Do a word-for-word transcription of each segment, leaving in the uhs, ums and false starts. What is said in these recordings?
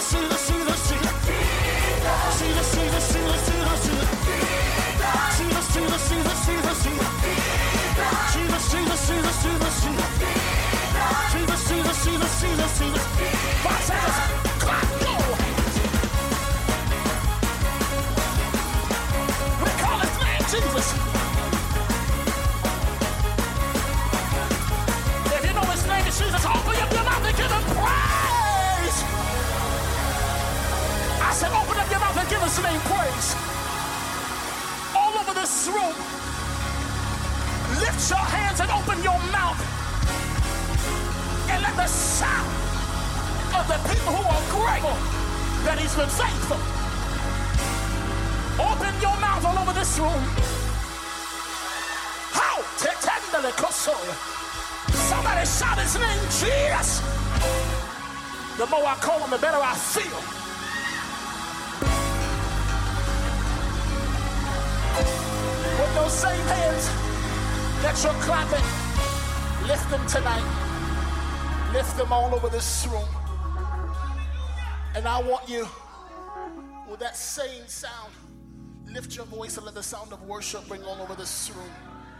Lift your voice and let the sound of worship ring all over this room.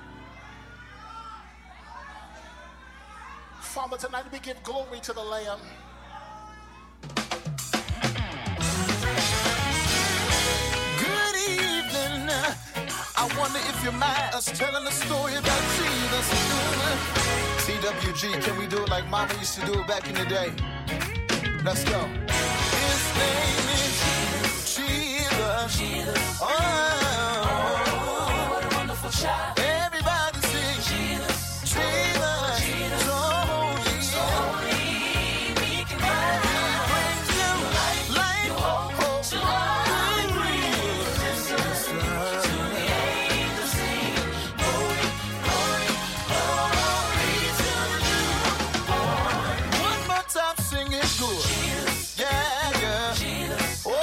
Father, tonight we give glory to the Lamb. Good evening. I wonder if you mind us telling a story about Jesus. C W G, can we do it like Mama used to do it back in the day? Let's go. His name is Jesus. Jesus. Oh, oh, what a wonderful child. Everybody sing Jesus. Jesus. Jesus. So holy. So holy. Meek and mild. He brings you life. Life. Hope. Hope. To all he brings. To the angels sing. Glory, glory, glory to the newborn. One more time, sing it good. Jesus. Yeah, yeah. Jesus. Oh.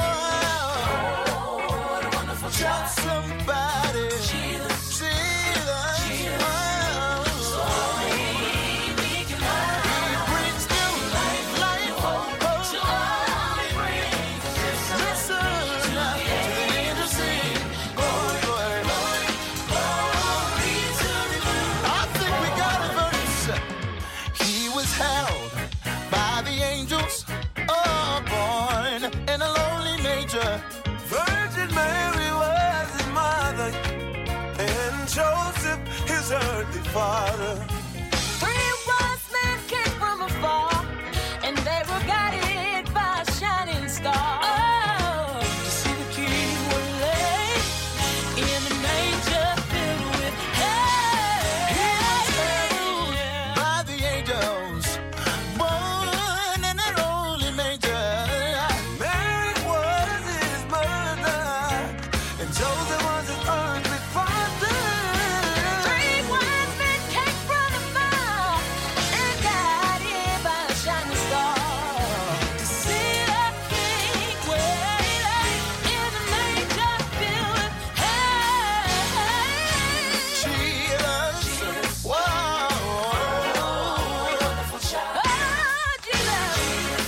Shout somebody, Jesus, Jesus, Jesus. Oh. So he can he brings new life, life, hope, hope. To all he brings. Listen to the angels sing, glory, glory, glory, glory to the Lord. I think we got a verse. He was held by the angels, oh, born in a lowly manger. Virgin Mary was his mother, and Joseph his earthly father. Three wise men came from afar, and they were guided by a shining star. Oh, to see the king were laid in a manger filled with hay. He was held by the angels, born in a lowly manger. Mary was his mother, and Joseph was his earthly father. Three wise men came from afar, and guided by a shining star. To see the king waiting in a manger filled with hay. Jesus, whoa. Oh, Jesus.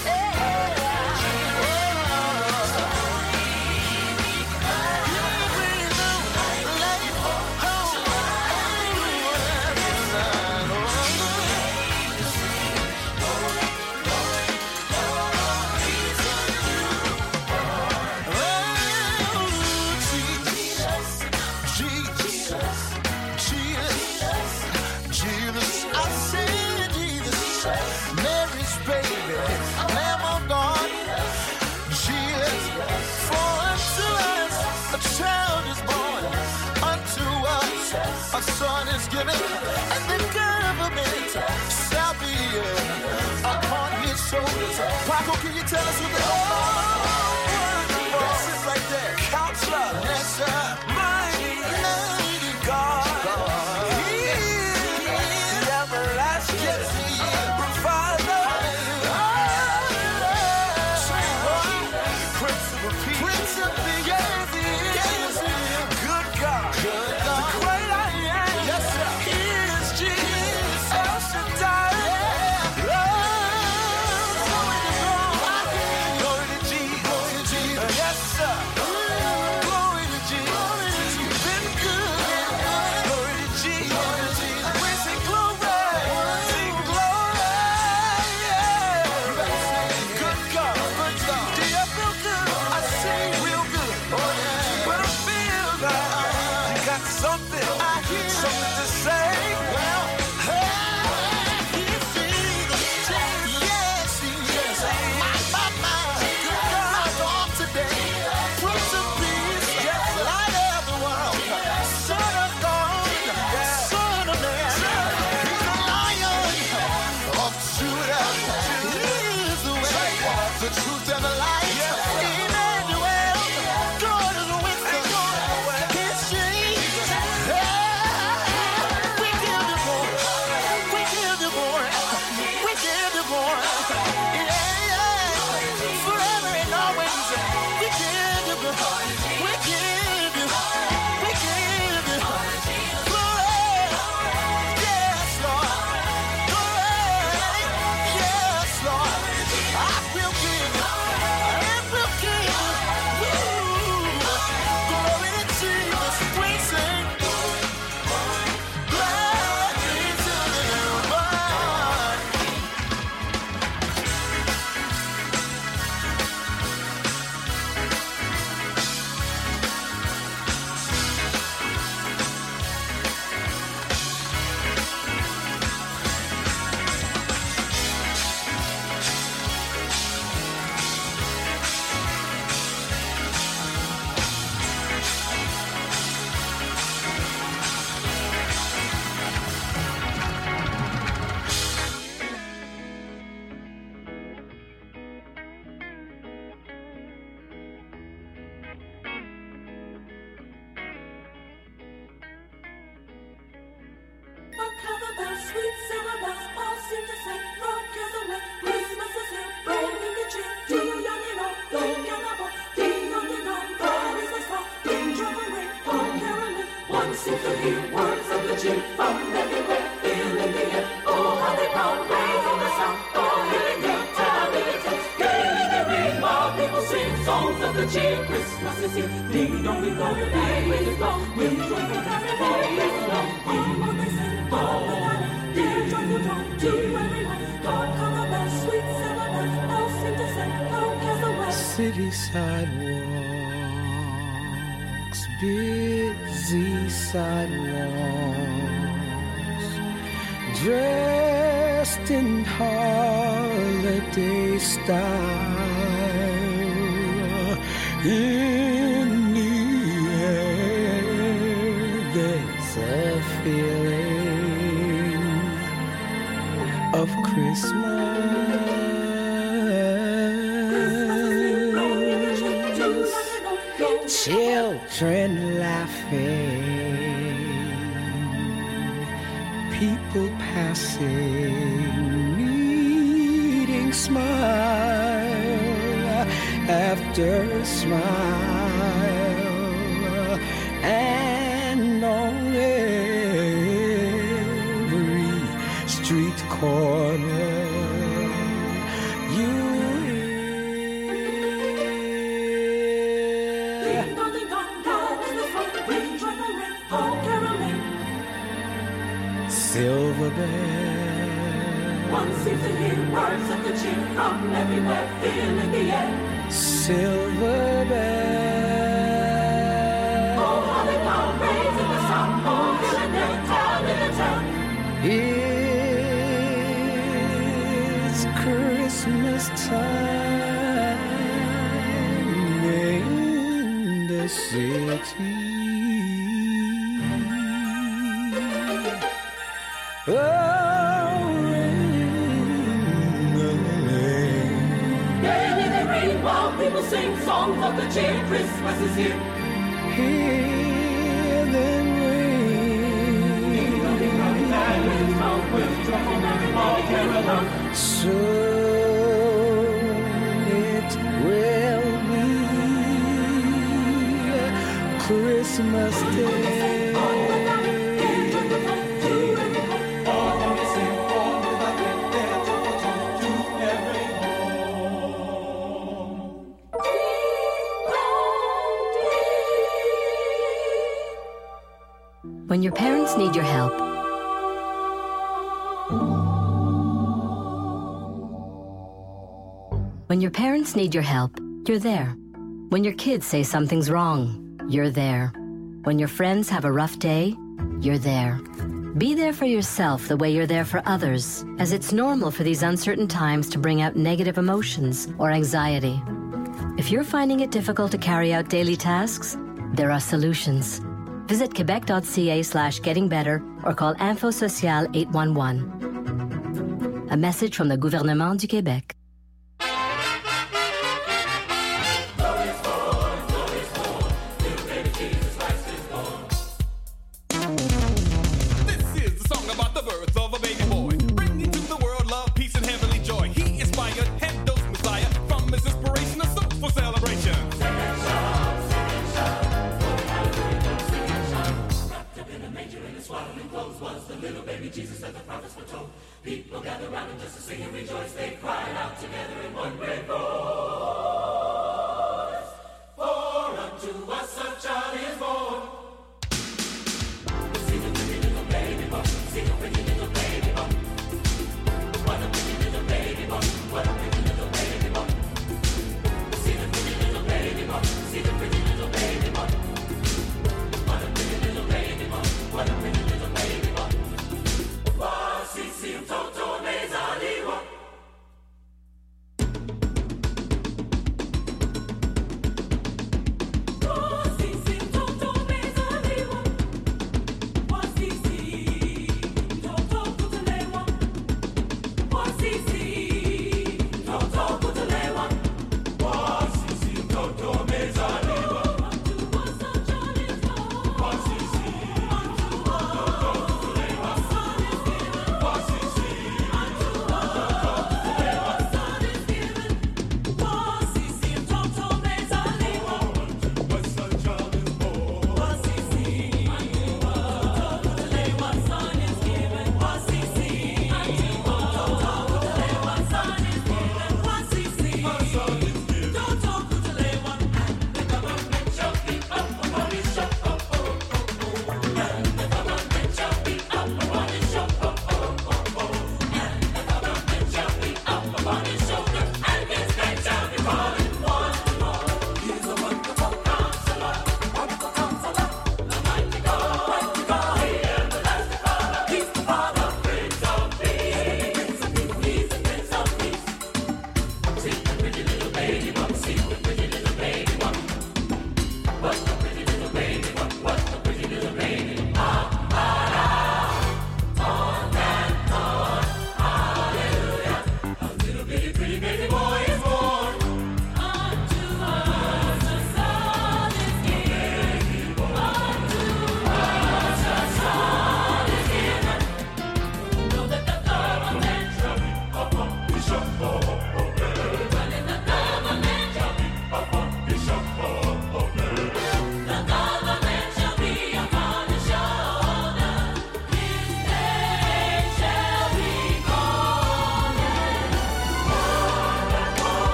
Jesus, I said Jesus, Mary's baby, Lamb of God, Jesus, for unto us a child is born, unto us a son is given, and the government shall be upon his shoulders. Paco, can you tell us what the whole word is like that? Counselor, yes sir, mighty, mighty God. Glory to cheer from everywhere, feeling the air. Oh, how they pound, raising the sound, oh, hearing your tablet. Gayly they ring while people sing songs of the cheer. Christmas is here, ding dong, ding dong, bang, ring is long. We'll join the merry day, it's long. Oh, they sing, oh, dear joyful dawn to everyone. God, come the bells, sweet silver bells, bells sing to say, oh, cast away. City sidewalks, busy sidewalks, dressed in holiday style. In the air, there's a feeling of Christmas. Children laughing, people passing, meeting smile after smile, and on every street corner you silver bell. One seems to hear words of the cheer from everywhere, feeling the air. Silver bell. Oh, how they pound, raising the sound, oh, hearing their tablet. It's Christmas time in the city. Oh, gayly they ring while people sing songs of the cheer. Christmas is here. Hear them ring. So it will be Christmas Day. When your parents need your help, when your parents need your help, you're there. When your kids say something's wrong, you're there. When your friends have a rough day, you're there. Be there for yourself the way you're there for others, as it's normal for these uncertain times to bring out negative emotions or anxiety. If you're finding it difficult to carry out daily tasks, there are solutions. Visit quebec.ca slash getting better or call Info Social eight one one. A message from the Gouvernement du Québec.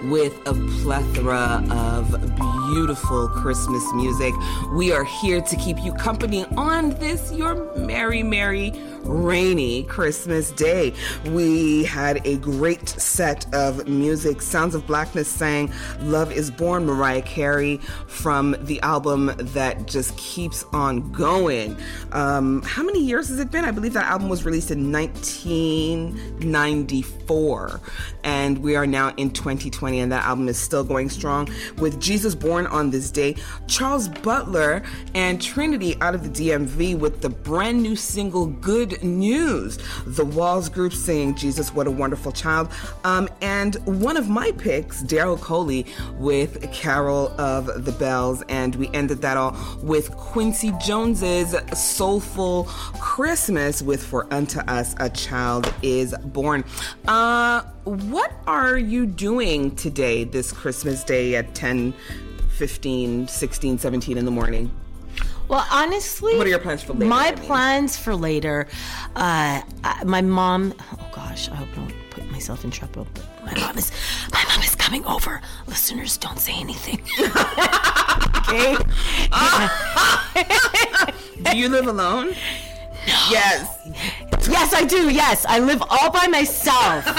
with a plethora of beautiful Christmas music. We are here to keep you company on this, your merry, merry, rainy Christmas day. We had a great set of music. Sounds of Blackness sang Love is Born, Mariah Carey, from the album that just keeps on going. Um, how many years has it been? I believe that album was released in nineteen ninety-four, and we are now in twenty twenty, and that album is still going strong with Jesus Born on this day. Charles Butler and Trinity out of the D M V with the brand new single Good News. The Walls Group singing Jesus What a Wonderful Child. Um, and one of my picks, Daryl Coley with Carol of the Bells. And we ended that all with Quincy Jones's Soulful Christmas with For Unto Us a Child is Born. Uh, what are you doing today, this Christmas day at ten, fifteen, sixteen, seventeen in the morning? Well, honestly, what are your plans for later? My I mean? plans for later, uh, I- my mom, oh gosh, I hope I don't put myself in trouble, but my mom is, my mom is coming over. Listeners, don't say anything. Okay? Do you live alone? No. Yes. Yes, I do. Yes, I live all by myself.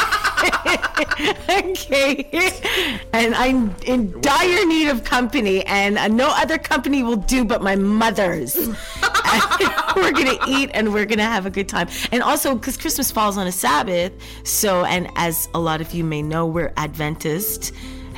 Okay, and I'm in dire need of company, and uh, no other company will do but my mother's. We're gonna eat and we're gonna have a good time, and also because Christmas falls on a Sabbath, so and as a lot of you may know, we're Adventist.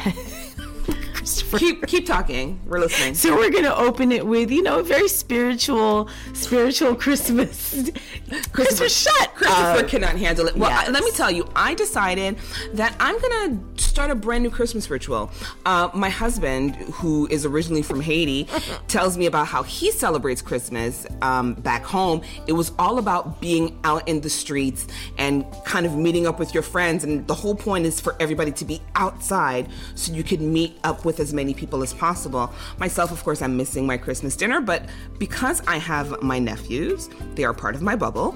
Keep keep talking. We're listening. So we're gonna open it with, you know, a very spiritual, spiritual Christmas. Christmas shut. Christopher Uh, cannot handle it. Well, yes. I, let me tell you, I decided that I'm gonna start a brand new Christmas ritual. Uh, my husband, who is originally from Haiti, tells me about how he celebrates Christmas um, back home. It was all about being out in the streets and kind of meeting up with your friends, and the whole point is for everybody to be outside so you could meet up with as many people as possible. Myself, of course, I'm missing my Christmas dinner, but because I have my nephews, they are part of my bubble.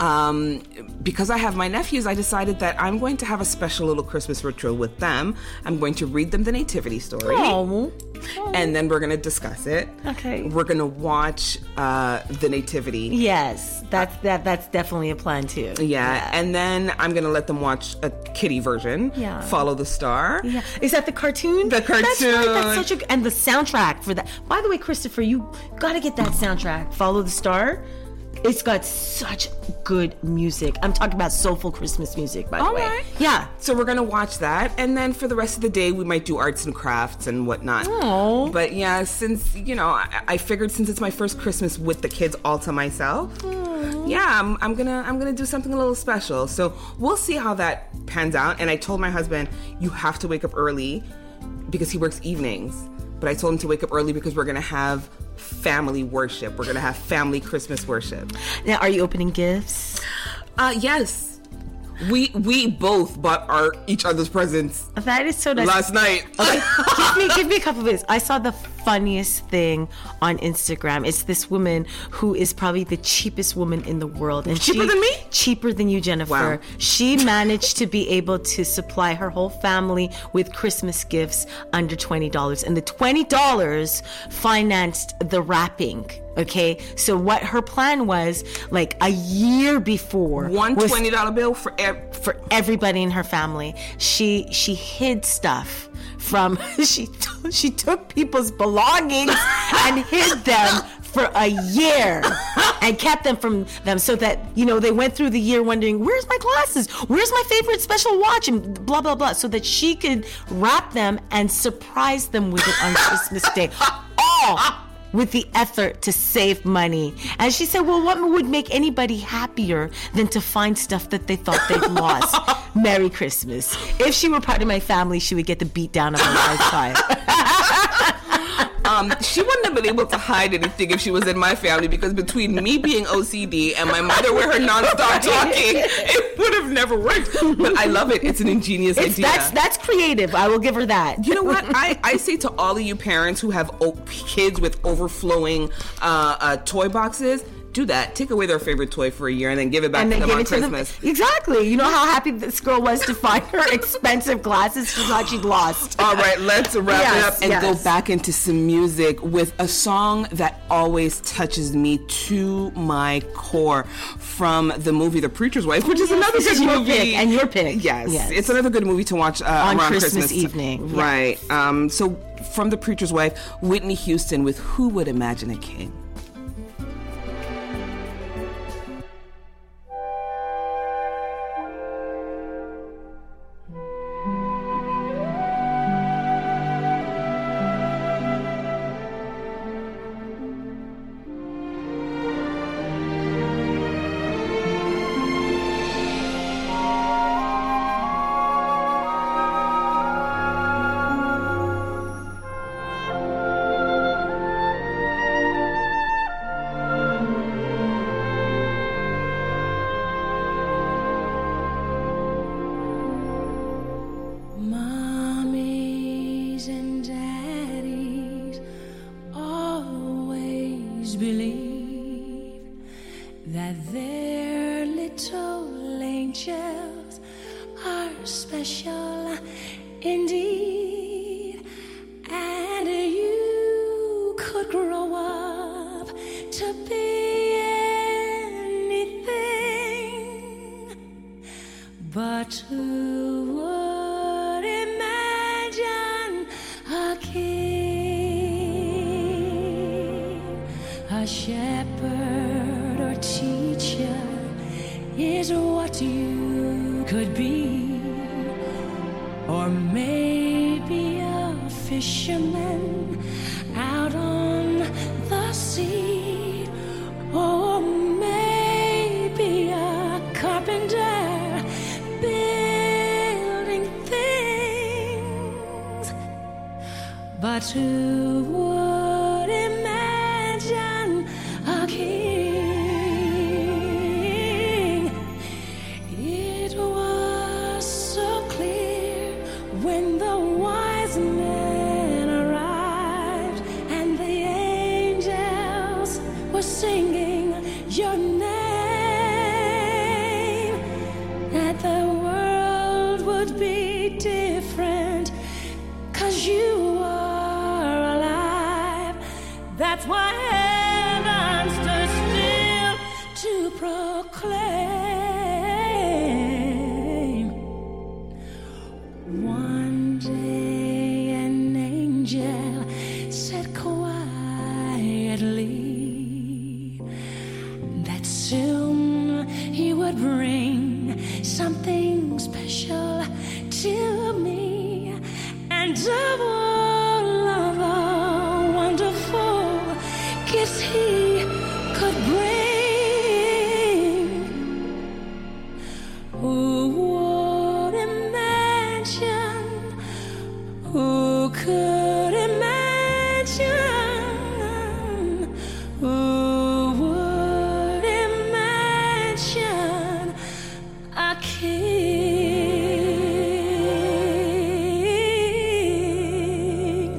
Um, because I have my nephews, I decided that I'm going to have a special little Christmas ritual with them. I'm going to read them the nativity story. Oh. And then we're going to discuss it. Okay. We're going to watch uh, the nativity. Yes, that's that. That's definitely a plan too. Yeah. And then I'm going to let them watch a kiddie version. Yeah. Follow the Star. Yeah. Is that the cartoon? The cartoon. That's right. That's such a and the soundtrack for that. By the way, Christopher, you got to get that soundtrack. Follow the Star. It's got such good music. I'm talking about soulful Christmas music, by the All way. right. Yeah. So we're going to watch that. And then for the rest of the day, we might do arts and crafts and whatnot. Oh. But yeah, since, you know, I, I figured since it's my first Christmas with the kids all to myself, Aww. yeah, I'm, I'm going to I'm gonna do something a little special. So we'll see how that pans out. And I told my husband, you have to wake up early because he works evenings. But I told him to wake up early because we're going to have family worship. We're going to have family Christmas worship. Now, are you opening gifts? Uh, yes. We we both bought our each other's presents That is so nice. last night. Okay, give me give me a couple of this. I saw the funniest thing on Instagram. It's this woman who is probably the cheapest woman in the world, and Cheaper she, than me? Cheaper than you, Jennifer. Wow. She managed to be able to supply her whole family with Christmas gifts under twenty dollars, and the twenty dollars financed the wrapping. Okay, so what her plan was, like a year before, One was twenty dollar bill for every. for everybody in her family. She she hid stuff from she she took people's belongings and hid them for a year and kept them from them so that, you know, they went through the year wondering, where's my glasses? Where's my favorite special watch? And blah, blah, blah. So that she could wrap them and surprise them with it on Christmas Day. All with the effort to save money. And she said, well, what would make anybody happier than to find stuff that they thought they'd lost? Merry Christmas. If she were part of my family, she would get the beat down of her lifetime. Um, she wouldn't have been able to hide anything if she was in my family, because between me being O C D and my mother with her nonstop talking, it would have never worked. But I love it. It's an ingenious It's, idea. that's that's creative. I will give her that. You know what? I, I say to all of you parents who have o- kids with overflowing uh, uh, toy boxes, do that. Take away their favorite toy for a year and then give it back And to then them give on it to them. Christmas. Exactly. You know how happy this girl was to find her expensive glasses she thought she'd lost. All right, let's wrap Yes, it up and yes. go back into some music with a song that always touches me to my core from the movie The Preacher's Wife, which is Yes, another this good is your movie. pick, and your pick. Yes, Yes. it's another good movie to watch uh, On around Christmas Christmas evening, yes. Right. Um, so from The Preacher's Wife, Whitney Houston with Who Would Imagine a King? Mommies and daddies always believe that their little angels are special indeed, and you could grow up to be anything, but who would imagine a king? A shepherd or teacher is what you could be, or maybe a fisherman out on the sea, or maybe a carpenter building things. But who would imagine a king? It was so clear when the wise men arrived and the angels were singing your name, that the world would be different 'cause you are alive. That's why heaven stood still to proclaim. One day an angel said quietly that soon he would bring something special to me, and of all of the wonderful gifts he could bring, who would imagine, who could imagine, who would imagine a king?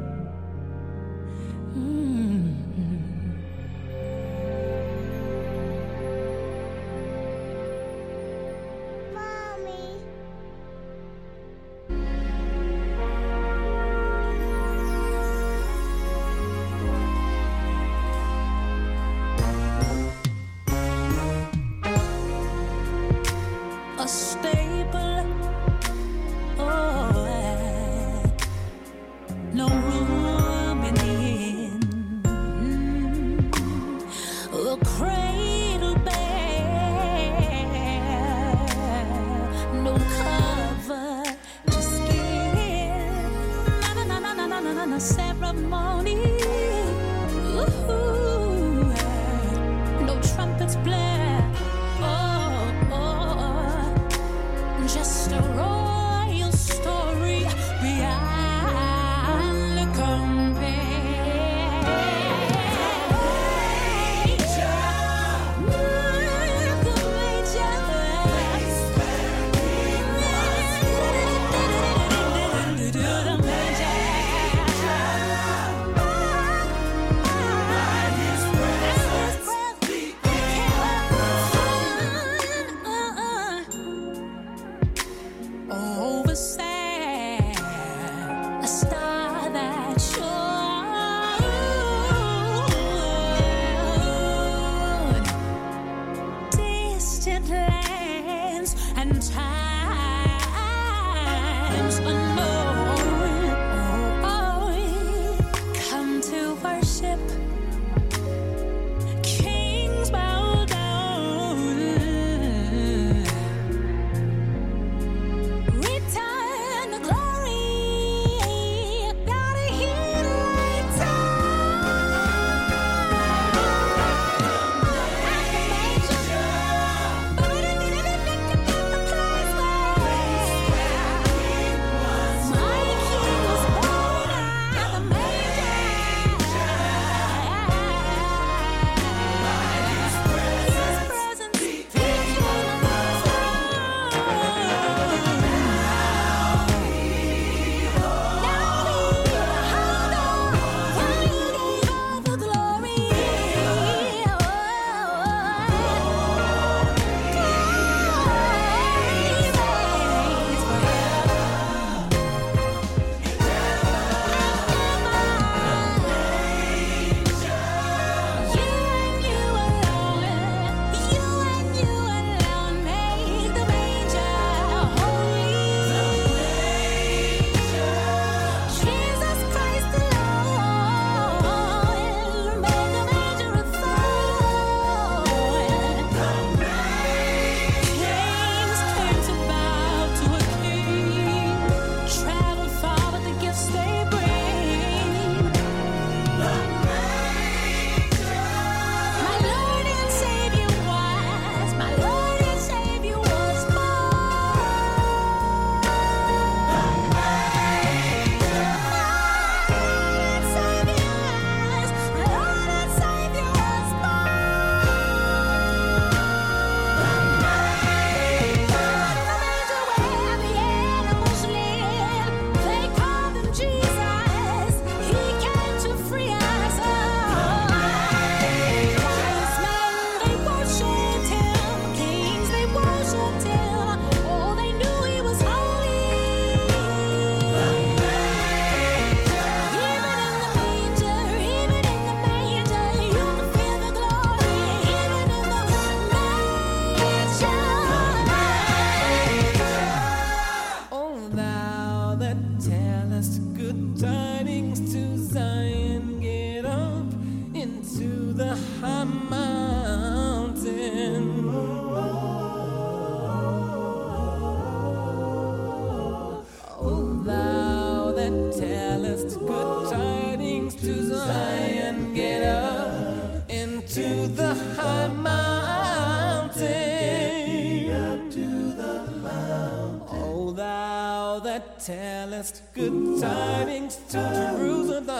Mm. A stable, oh, no room in the inn. A cradle bare, no cover to skin. Na na na na na na na na ceremony. Ooh, no trumpets blare. Oh, oh, just and times unknown. Oh, come to worship. Kings bow down. Return the glory. Gotta hear lights out. Tellest good tidings to Jerusalem.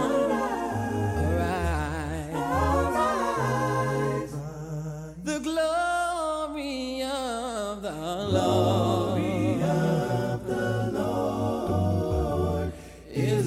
Arise. The glory of the Lord, of the Lord is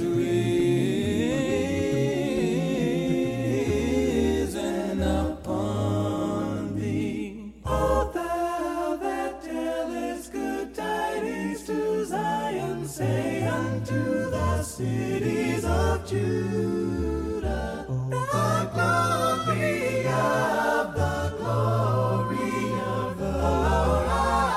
risen upon thee. O thou that tellest good tidings to Zion, say unto the cities of Judah, the glory of the glory of the Lord.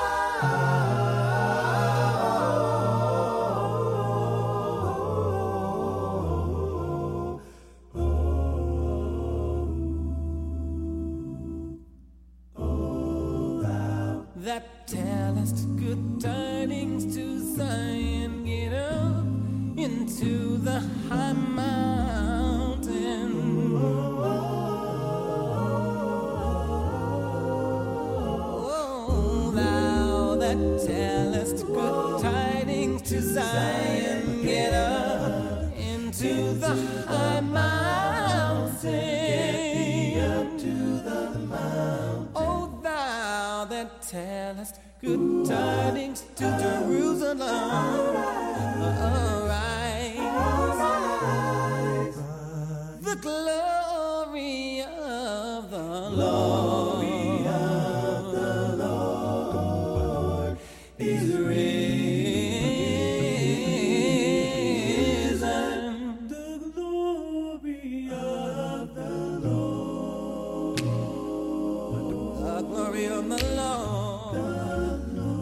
O thou that tellest good tidings to Zion, get up into the high mountain. Oh, thou that tellest good tidings to Zion, get up into the high mountain. To the mountain. Oh, thou that tellest good tidings to Jerusalem. Arise. Arise. The glory of the Lord, of the Lord is risen. The glory of the Lord. The glory of the Lord.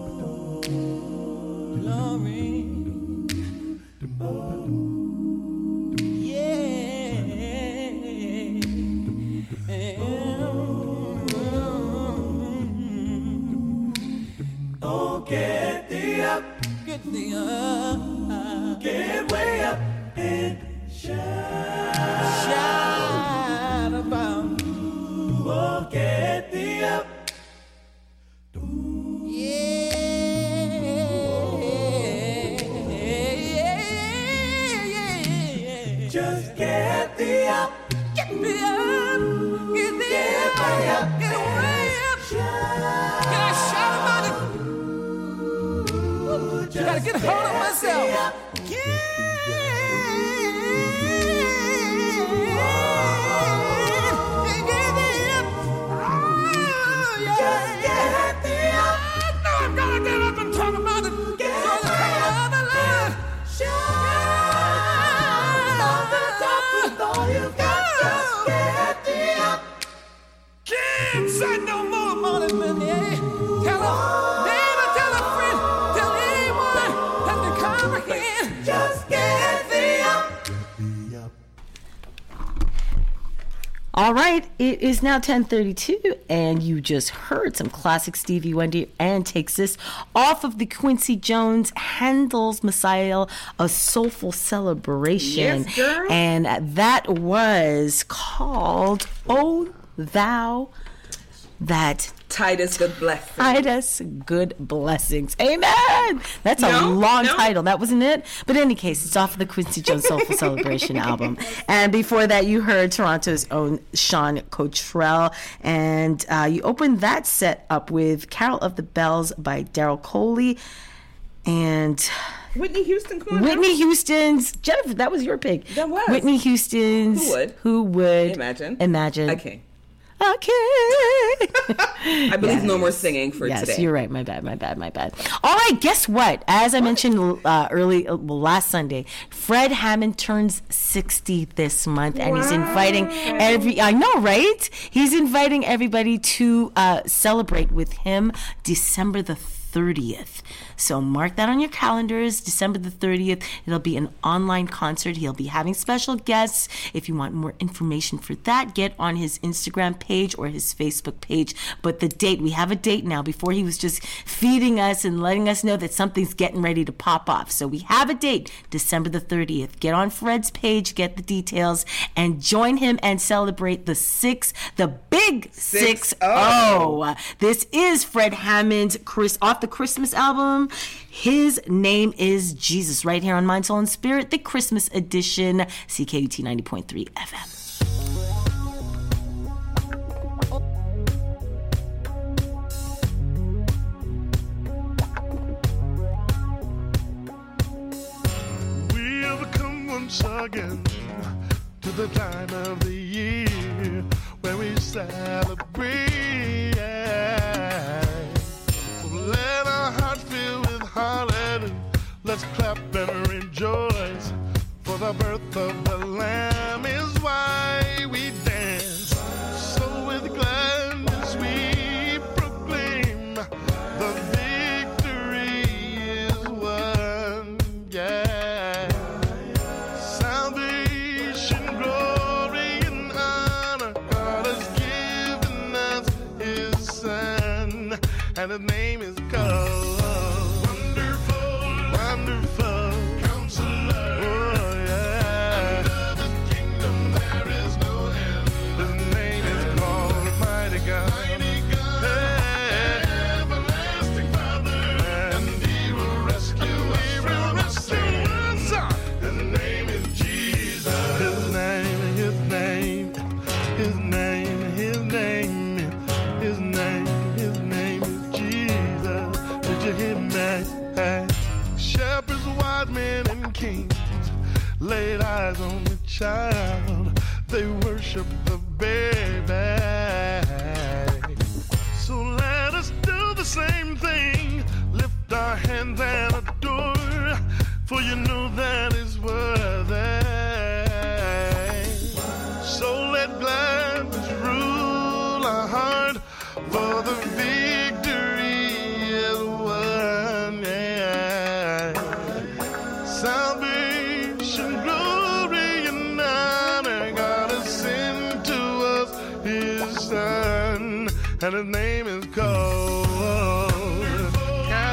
Oh, get thee up, Get thee up. get way up and shine. Shout about. Oh, get thee up. Just get thee up, Get me up. Get me get up. way up, Get way up. shine. Can I shout about it? Just Gotta get a hold of get myself. thee up. Just get thee up. No, I'm gonna get up and talk about it. Get Gonna way come up. out the line. Shine on the top with all you got. Just get thee up. Can't say no more about it, man. Yeah. Tell a neighbor, tell a friend, tell anyone that they comprehend. Just get thee up. All right, it is now ten thirty-two, and you just heard some classic Stevie Wonder and takes this off of the Quincy Jones Handel's Messiah, A Soulful Celebration. Yes, girl. And that was called Oh Thou That Titus, good blessing. Titus, Good Blessings. Amen. That's a No, long no. title. That wasn't it. But in any case, it's off of the Quincy Jones Soulful Celebration album. And before that, you heard Toronto's own Sean Cottrell. And uh, you opened that set up with Carol of the Bells by Daryl Coley. And Whitney Houston, come on now. Whitney Houston's, Jennifer, that was your pick. That was. Whitney Houston's Who Would. Who Would Imagine. Imagine. Okay. Okay. I believe no more singing for yes, today. you're right. My bad, my bad, my bad. All right, guess what? As I mentioned uh, early, uh, well, last Sunday, Fred Hammond turns sixty this month, and he's inviting every, I know, right? He's inviting everybody to uh, celebrate with him December the thirtieth. So mark that on your calendars, December the thirtieth. It'll be an online concert. He'll be having special guests. If you want more information for that, get on his Instagram page or his Facebook page. But the date, we have a date now. Before he was just feeding us and letting us know that something's getting ready to pop off. So we have a date, December the thirtieth. Get on Fred's page, get the details, and join him and celebrate the six, the big six oh. This is Fred Hammond's Chris off the Christmas album. His name is Jesus, right here on Mind, Soul, and Spirit, the Christmas edition, C K U T ninety point three F M. We have come once again to the time of the year where we celebrate. So let our heart fill with hallelujah. Let's clap and rejoice, for the birth of the Lamb is why we dance. So with gladness we proclaim the victory is won. Yeah. Salvation, glory, and honor, God has given us His Son, and His name is called Wonderful, Wonderful Counselor. Oh yeah. And of His kingdom there is no end. His name is called Mighty God, Mighty God, yeah. Everlasting Father, and He will rescue us from our sins. His name is Jesus. His name, His name, His name, His name, His name, His name is Jesus. Did you hear me? Shepherds, wise men, and kings laid eyes on the child. They worship the baby. So let us do the same thing. Lift our hands and adore, for you know that is worthy. So let gladness rule our heart, for the victory is won. Yeah. Salvation, glory, and honor, God has sent to us His Son, and His name is called Counselor.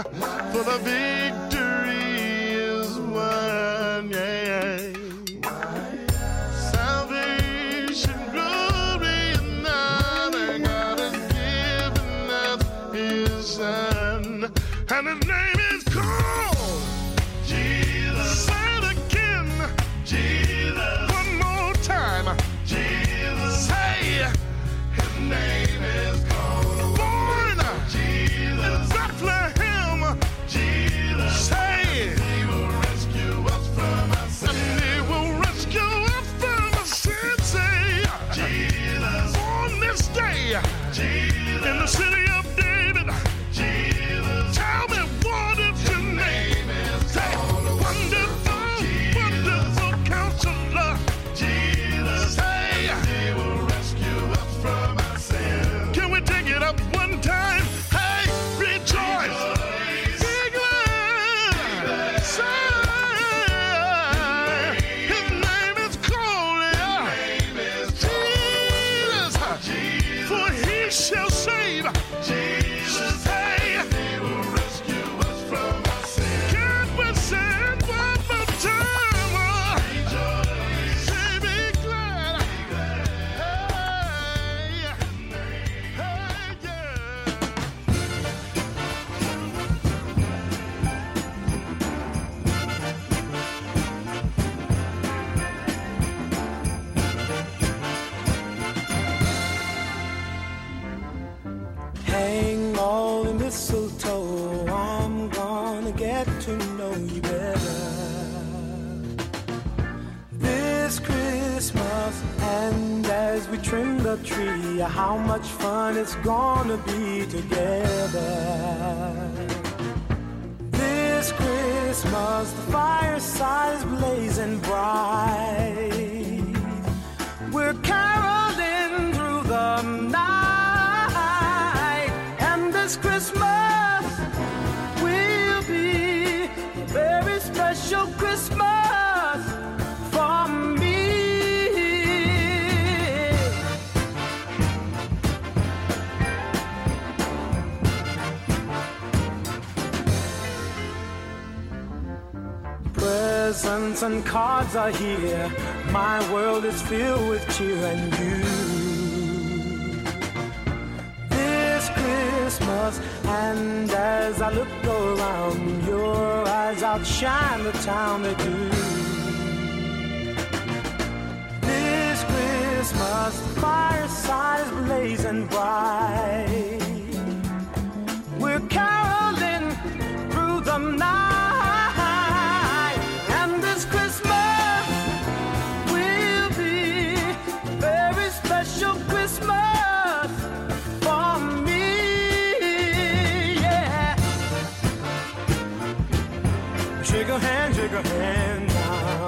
for the victory is won. Yeah. Salvation, glory, and honor, God has given us His Son, and His name is called Jesus. Say it again, Jesus. One more time, Jesus. Say His name is called. Born Jesus in Bethlehem, Jesus. Say He will rescue us from our sins. And He will rescue us from our sins. Say Jesus. On this day, Jesus. In the city of David, Jesus. Tell me what is your name? Say wonderful, wonderful Counselor, Jesus. Say He will rescue us from our sins. Can we take it up one time? Hey, rejoice. Be glad. Say His name is called Jesus. For He shall save. Jesus. Say He will rescue us from our sins. Can we say it one more time? Say be glad. Hey, hey, yeah. Hang all the mistletoe, I'm gonna get to know you better this Christmas. And as we trim the tree, how much fun it's gonna be together this Christmas. The fireside is blazing bright, we're caroling through the night, and this Christmas will be a very special Christmas for me. Presents and cards are here, my world is filled with cheer and you. This Christmas, and as I look around, your eyes outshine the town they do. This Christmas, the fireside is blazing bright, we're caroling through the night. Christmas for me, yeah. Shake a hand, shake a hand now.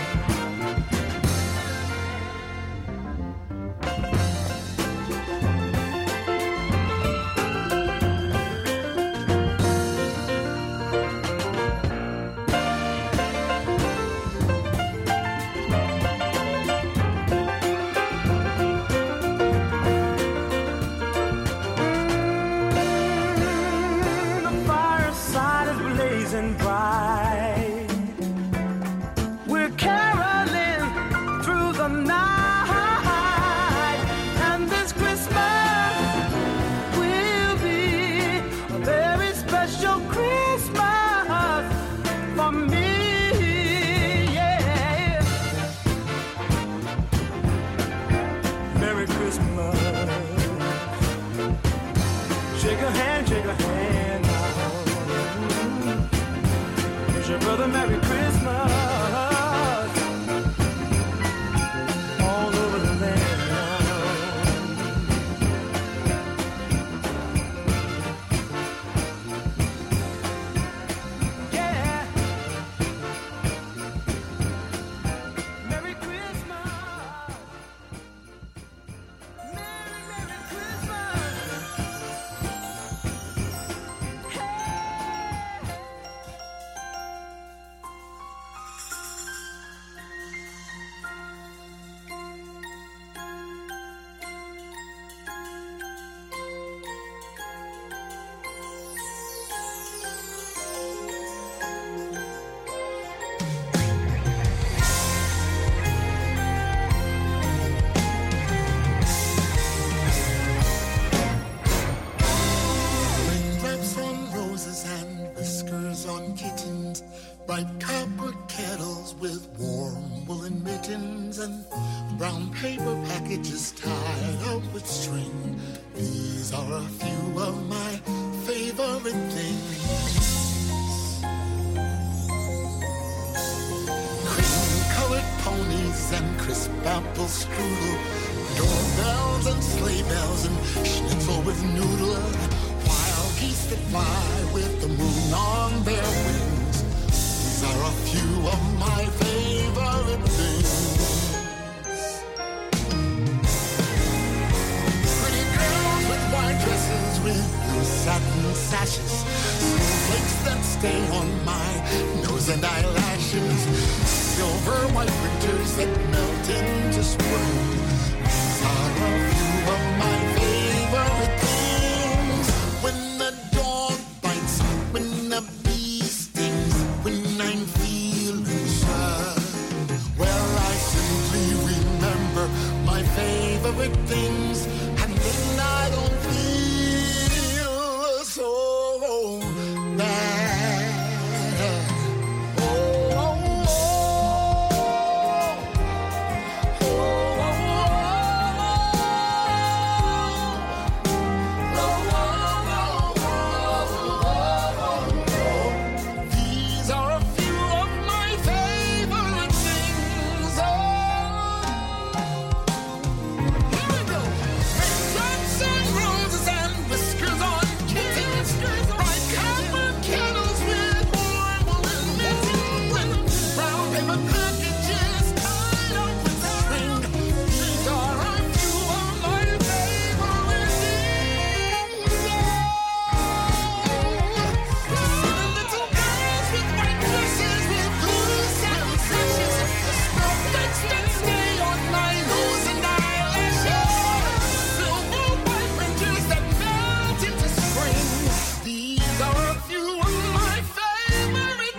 Bright, we're caroling through the night, and this Christmas will be a very special Christmas for me, yeah. Merry Christmas. Shake a hand, shake a hand now. Your brother, Merry Christmas, all over the land now. Yeah. Merry Christmas. Merry, Merry Christmas. Hey. on kittens, bright copper kettles with warm woolen mittens, and brown paper packages tied up with string. These are a few of my favorite things. Cream-colored ponies and crisp apple strudel, doorbells and sleigh bells and schnitzel with noodle, wild geese that fly with the moon on their wings. These are a few of my favorite things. Pretty girls with white dresses with blue satin sashes, snowflakes that stay on my nose and eyelashes, silver white winters that melt into spring. These are a few of my favorite things. When the dog bites, when the bee stings, when I'm feeling sad, well, I simply remember my favorite things, and then I don't feel so bad. Oh, oh, oh, These are a few of my favorite things. Oh, here we go. Raindrops and roses and whiskers on kittens, bright copper kettles with warm woolen mittens, brown paper packages tied up with string. These are a few of my favorite things. Silly little girls with white dresses with blue satin sashes, snowflakes that stay on my nose and eyelashes, silver white winters that melt into spring. These are a few of my favorite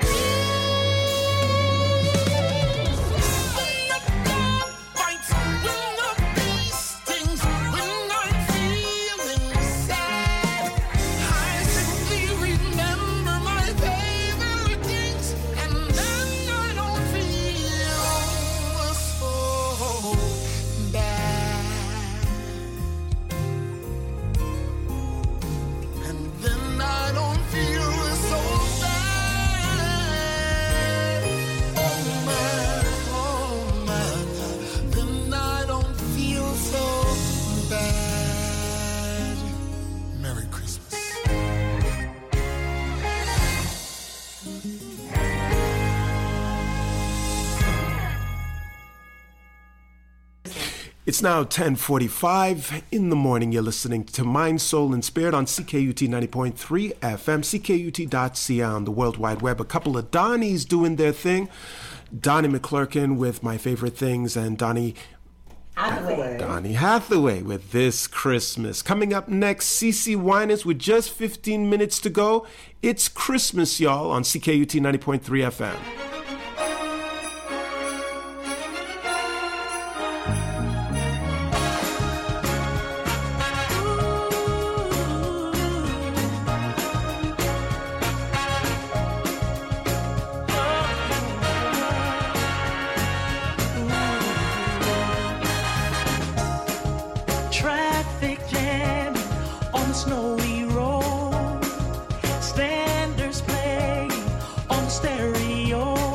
things. When the dog bites, when the bee stings, when I'm feeling sad, I simply remember my favorite things, and then I don't feel so bad. And then I don't feel so bad. Oh man, oh man, then I don't feel so bad. Merry Christmas. It's now ten forty-five in the morning. You're listening to Mind, Soul, and Spirit on C K U T ninety point three F M, C K U T dot C A on the World Wide Web. A couple of Donnies doing their thing. Donnie McClurkin with My Favorite Things, and Donnie Hathaway. Donnie Hathaway with This Christmas. Coming up next, CeCe Winans with just fifteen minutes to go. It's Christmas, y'all, on C K U T ninety point three F M. Traffic jam on the snowy road. Standards playing on the stereo.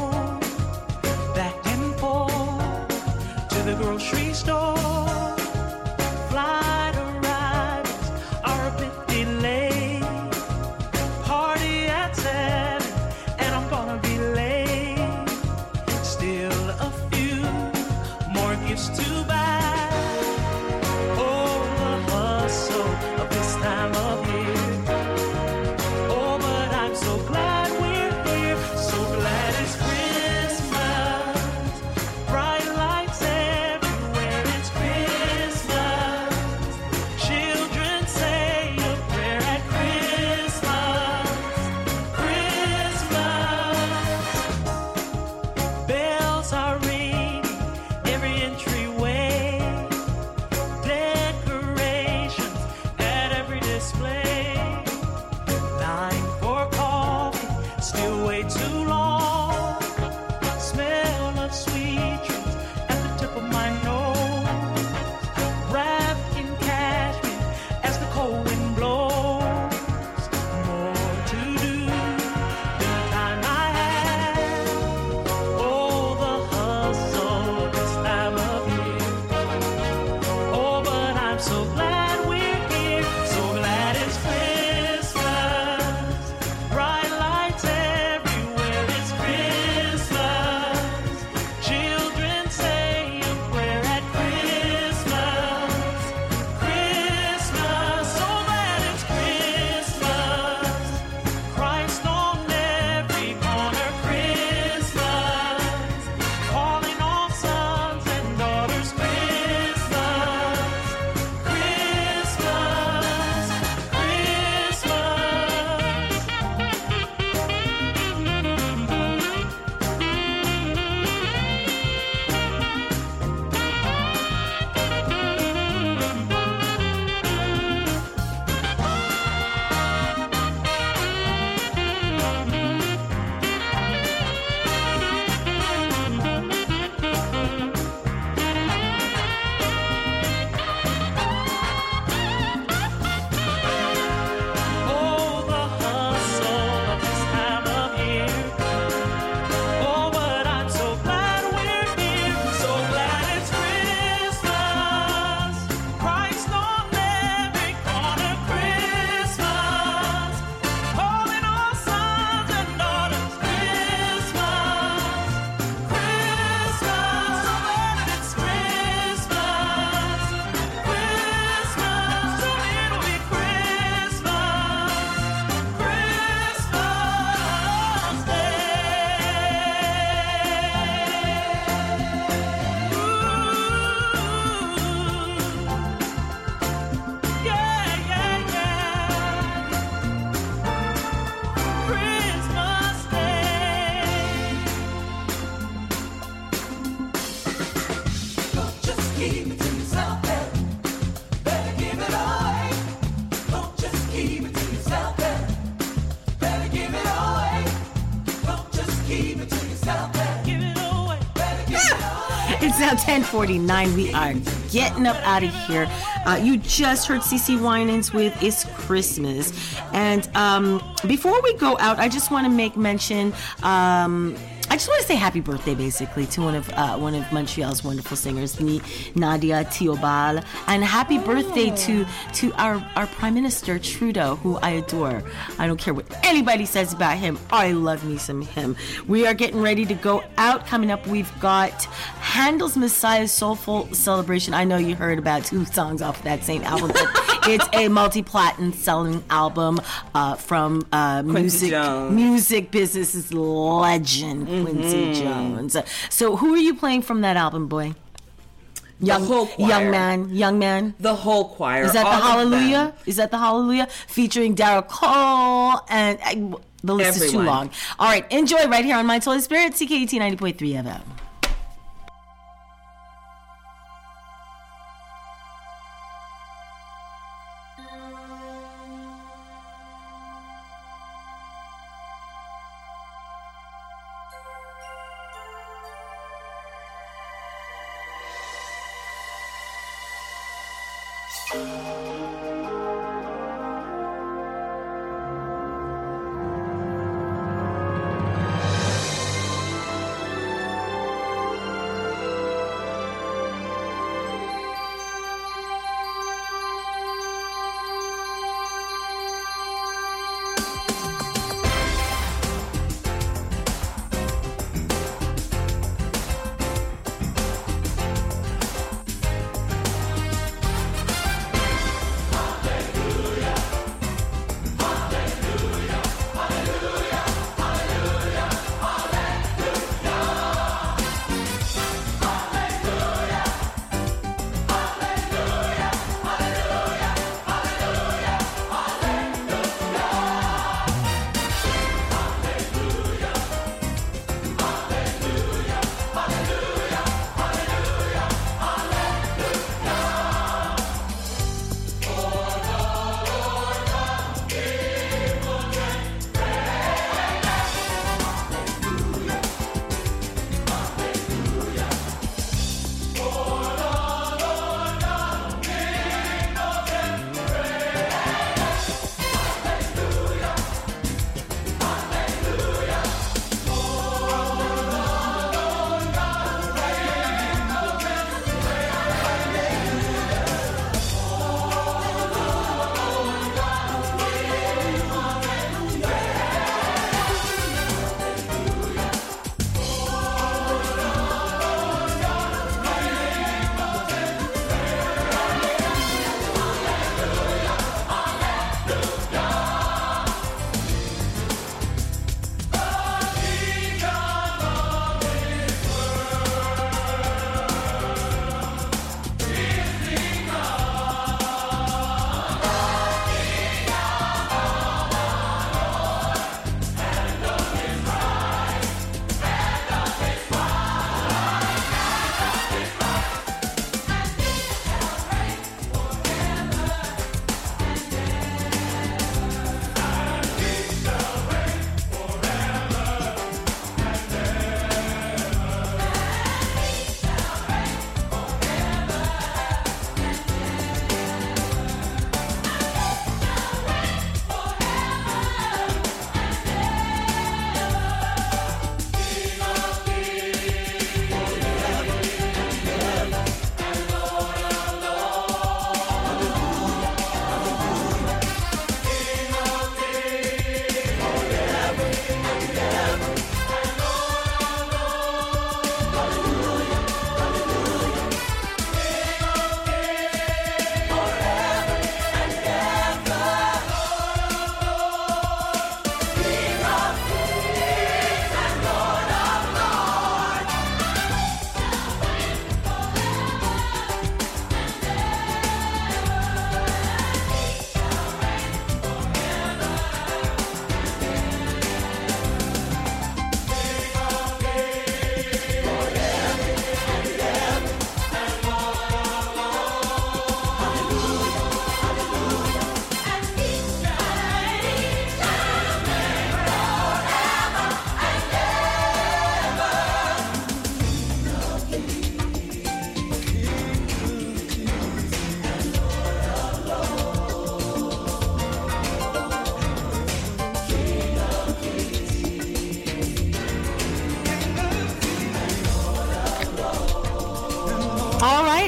still way too long. Smell of sweet dreams at the tip of my nose. Wrapped in cashmere as the cold wind blows. More to do than the time I had. Oh, the hustle this time of year. Oh, but I'm so glad we're here. So glad it's Christmas. Bright lights everywhere. It's Christmas. Children say a prayer at Christmas. Christmas. So glad it's Christmas. Christ on every corner. Christmas. Calling all sons and daughters. Christmas. Christmas. Oh, the hustle of this time of year. Oh, but I'm so glad we're here. So glad it's Christmas. Christ on every corner. Christmas. Calling all sons and daughters. Christmas. Christmas. So glad it's Christmas. Christmas. So it'll be Christmas. Christmas Day. Ooh. Yeah, yeah, yeah. Christmas Day. Don't just keep it to yourself, better, better give it away. Don't just keep it to yourself, better, better give it away. Don't just keep it to yourself, better, Give it away. better give it away. It's now ten forty-nine. We are getting up out of here. Uh, you just heard CeCe Winans with It's Christmas. And um, before we go out, I just want to make mention. Um, I just want to say happy birthday, basically, to one of uh, one of Montreal's wonderful singers, Ni- Nadia Thiobal, and happy birthday to to our, our Prime Minister Trudeau, who I adore. I don't care what anybody says about him. I love me some him. We are getting ready to go out. Coming up, we've got Handel's Messiah's Soulful Celebration. I know you heard about two songs off of that same album, but it's a multi-platinum selling album uh, from uh, music Jones. music business's legend, Quincy Jones. So who are you playing from that album, boy? Young, whole choir. young man, young man. The whole choir. Is that all the of Hallelujah? them. Is that the Hallelujah featuring Daryl Cole and uh, the list is too Everyone. long. All right, enjoy right here on Mind, Soul, and Spirit, C K U T ninety point three F M.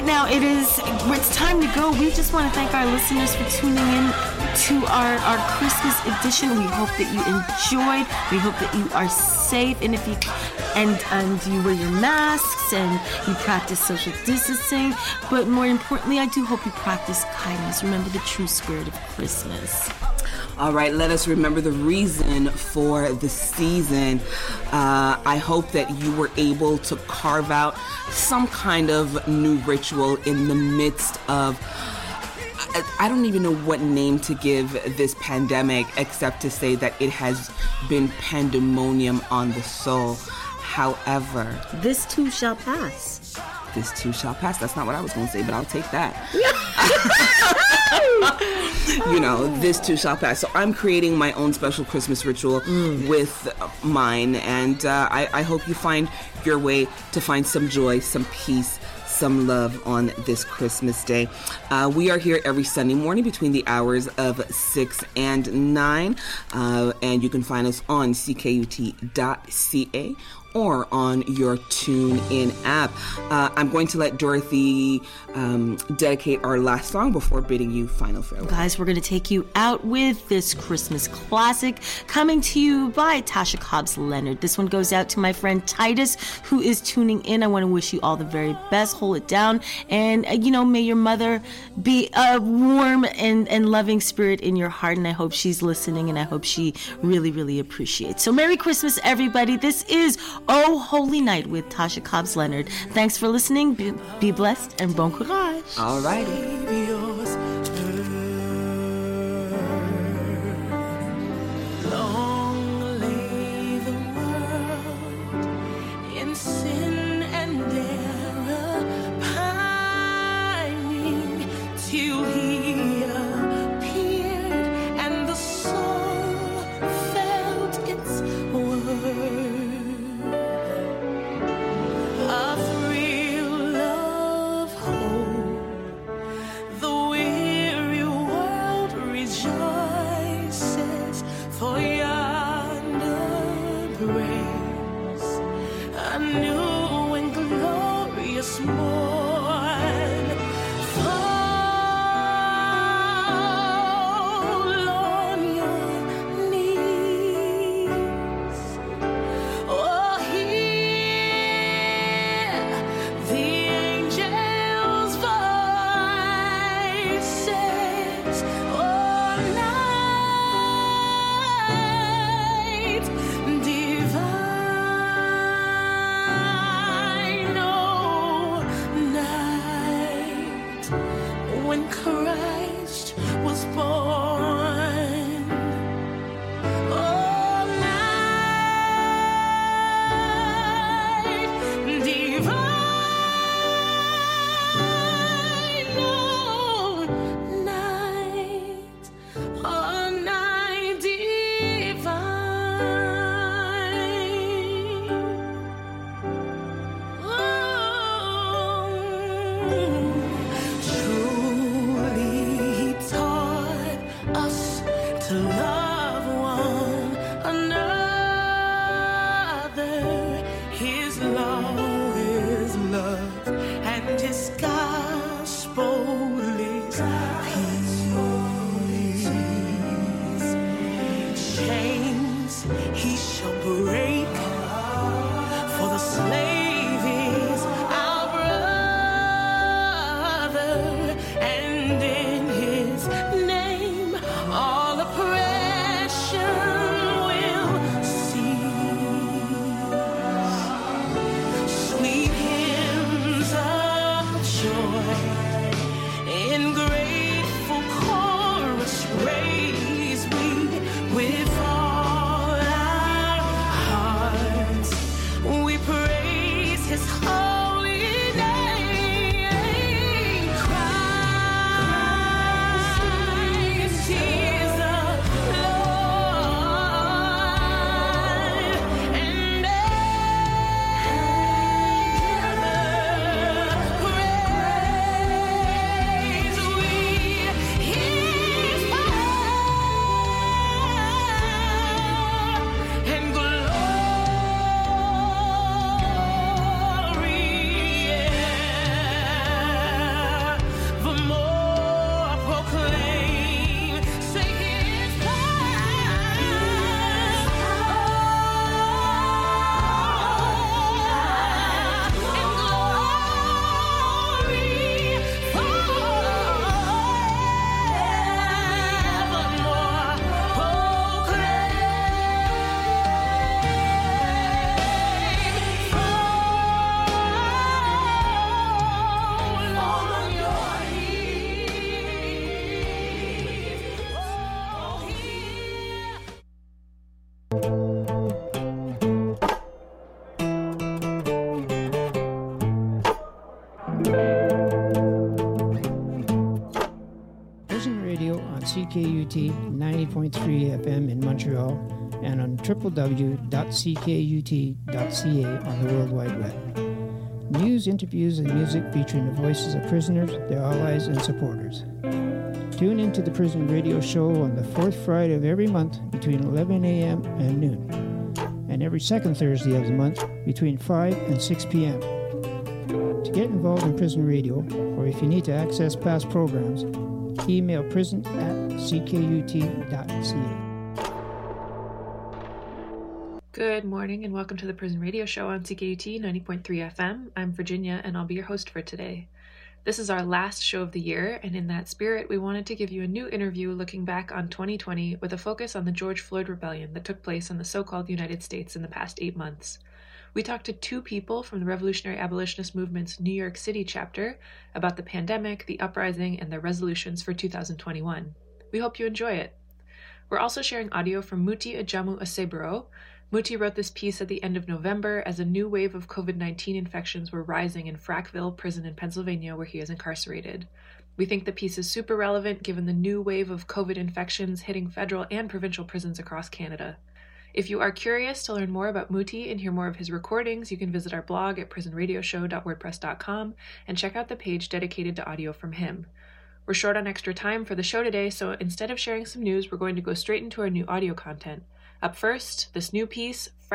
right now it is, it's time to go. We just want to thank our listeners for tuning in to our, our Christmas edition. We hope that you enjoyed. We hope that you are safe. And if you and and you wear your masks and you practice social distancing. But more importantly, I do hope you practice kindness. Remember the true spirit of Christmas. All right, let us remember the reason for the season. Uh, I hope that you were able to carve out some kind of new ritual in the midst of, I, I don't even know what name to give this pandemic except to say that it has been pandemonium on the soul. However, this too shall pass. This too shall pass. That's not what I was going to say, but I'll take that. You know, this too shall pass. So I'm creating my own special Christmas ritual mm. with mine, and uh, I, I hope you find your way to find some joy, some peace, some love on this Christmas day. Uh, we are here every Sunday morning between the hours of six and nine, uh, and you can find us on C K U T dot C A or on your TuneIn app. Uh, I'm going to let Dorothy um, dedicate our last song before bidding you final farewell. Guys, we're going to take you out with this Christmas classic coming to you by Tasha Cobbs Leonard. This one goes out to my friend Titus, who is tuning in. I want to wish you all the very best. Hold it down. And, uh, you know, may your mother be a warm and, and loving spirit in your heart. And I hope she's listening, and I hope she really, really appreciates. So Merry Christmas, everybody. This is Oh Holy Night with Tasha Cobbs Leonard. Thanks for listening. Be, be blessed and bon courage. All righty. Long lay the world in sin and error, pining till he appeared, and the soul felt its worth. A thrill of hope, the weary world rejoices, for yonder breaks a new and glorious morn. Fall on your knees, oh, hear the angels' voices. Oh, night divine, oh, night when Christ was born. Oh, night divine, oh, night, oh, night divine. Oh, truly he taught us to love one another. His law is love, and his gospel is peace. Chains he shall break, for the slave is our brother, and in his name all oppression will cease. Sweet hymns of joy in grateful chorus raise we with all our T ninety point three F M in Montreal and on w w w dot c k u t dot c a on the World Wide Web. News, interviews, and music featuring the voices of prisoners, their allies, and supporters. Tune into the Prison Radio Show on the fourth Friday of every month between eleven a.m. and noon, and every second Thursday of the month between five and six p.m. To get involved in Prison Radio, or if you need to access past programs, email prison at c k u t dot c a. Good morning and welcome to the Prison Radio Show on C K U T ninety point three F M. I'm Virginia and I'll be your host for today. This is our last show of the year, and in that spirit, we wanted to give you a new interview looking back on twenty twenty with a focus on the George Floyd rebellion that took place in the so-called United States in the past eight months. We talked to two people from the Revolutionary Abolitionist Movement's New York City chapter about the pandemic, the uprising, and their resolutions for two thousand twenty-one. We hope you enjoy it. We're also sharing audio from Muti Ajamu Asebro. Muti wrote this piece at the end of November as a new wave of covid nineteen infections were rising in Frackville Prison in Pennsylvania, where he is incarcerated. We think the piece is super relevant given the new wave of COVID infections hitting federal and provincial prisons across Canada. If you are curious to learn more about Muti and hear more of his recordings, you can visit our blog at prison radio show dot wordpress dot com and check out the page dedicated to audio from him. We're short on extra time for the show today, so instead of sharing some news, we're going to go straight into our new audio content. Up first, this new piece,